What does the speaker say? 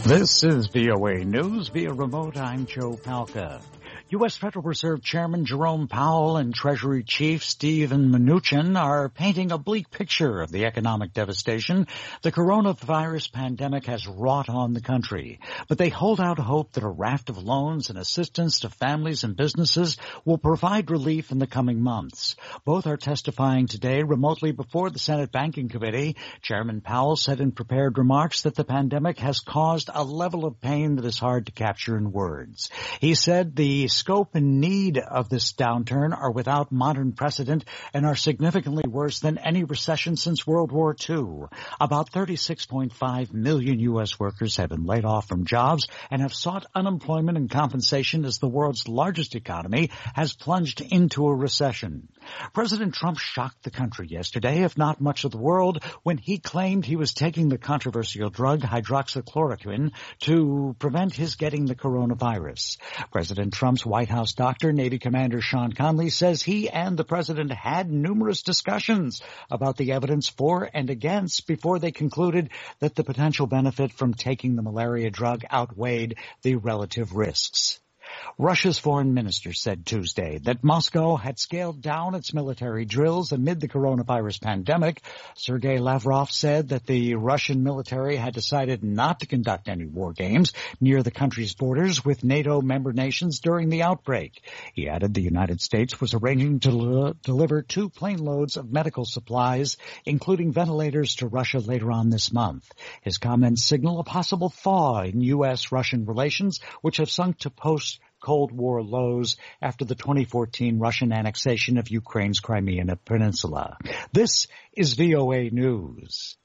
This is VOA News via remote. I'm Joe Palca. U.S. Federal Reserve Chairman Jerome Powell and Treasury Chief Steven Mnuchin are painting a bleak picture of the economic devastation the coronavirus pandemic has wrought on the country. But they hold out hope that a raft of loans and assistance to families and businesses will provide relief in the coming months. Both are testifying today remotely before the Senate Banking Committee. Chairman Powell said in prepared remarks that the pandemic has caused a level of pain that is hard to capture in words. He said the scope and need of this downturn are without modern precedent and are significantly worse than any recession since World War II. About 36.5 million U.S. workers have been laid off from jobs and have sought unemployment and compensation as the world's largest economy has plunged into a recession. President Trump shocked the country yesterday, if not much of the world, when he claimed he was taking the controversial drug hydroxychloroquine to prevent his getting the coronavirus. President Trump's White House doctor, Navy Commander Sean Conley, says he and the president had numerous discussions about the evidence for and against before they concluded that the potential benefit from taking the malaria drug outweighed the relative risks. Russia's foreign minister said Tuesday that Moscow had scaled down its military drills amid the coronavirus pandemic. Sergei Lavrov said that the Russian military had decided not to conduct any war games near the country's borders with NATO member nations during the outbreak. He added the United States was arranging to deliver 2 plane loads of medical supplies, including ventilators, to Russia later on this month. His comments signal a possible thaw in U.S.-Russian relations, which have sunk to post-Cold War lows after the 2014 Russian annexation of Ukraine's Crimean Peninsula. This is VOA News.